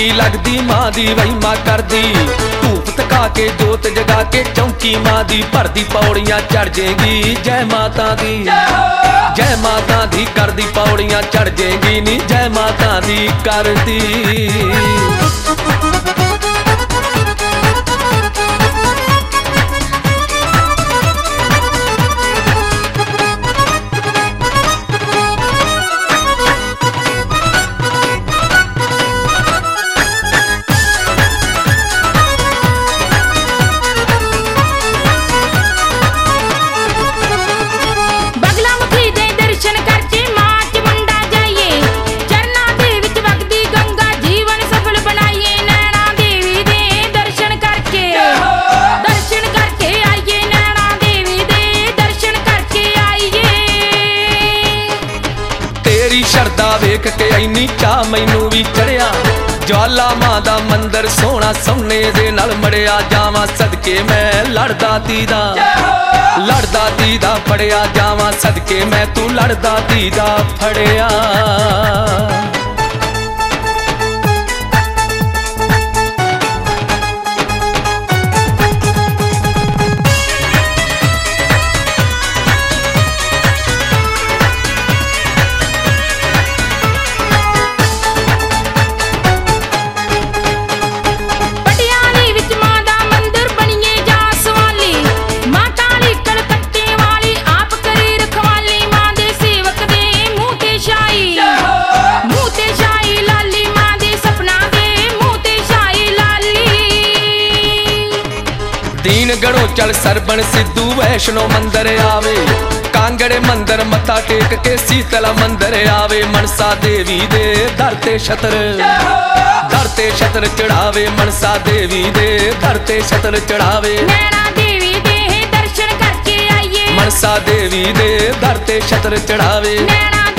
चंगी लगदी मां दी वहीमा करदी धूप तका के जोत जगा के चौंकी मां दी भरदी पौड़ियां चढ़ जेगी जय माता दी जय माता दी करदी पौड़ियां चढ़ जेगी नी जय माता दी करदी। शरदा वेख के इन्नी चाह मैनू भी चढ़िया ज्वाला मां दा मंदिर सोहना सोने दे नाल मड़िया जावां सदके मैं लड़दा दीदा फड़िया जावां सदके मैं तू लड़दा दीदा फड़िया। दीन गढ़ो चल सरबन सिद्धू वैष्णो मंदिर आवे कांगड़े मंदिर मत्था टेक के शीतला मंदिर आवे मनसा देवी दे दर ते छतर चढ़ावे मनसा देवी दे दर ते छतर चढ़ावे नैना देवी दे दर्शन करके आइए मनसा देवी दे दर ते छतर चढ़ावे।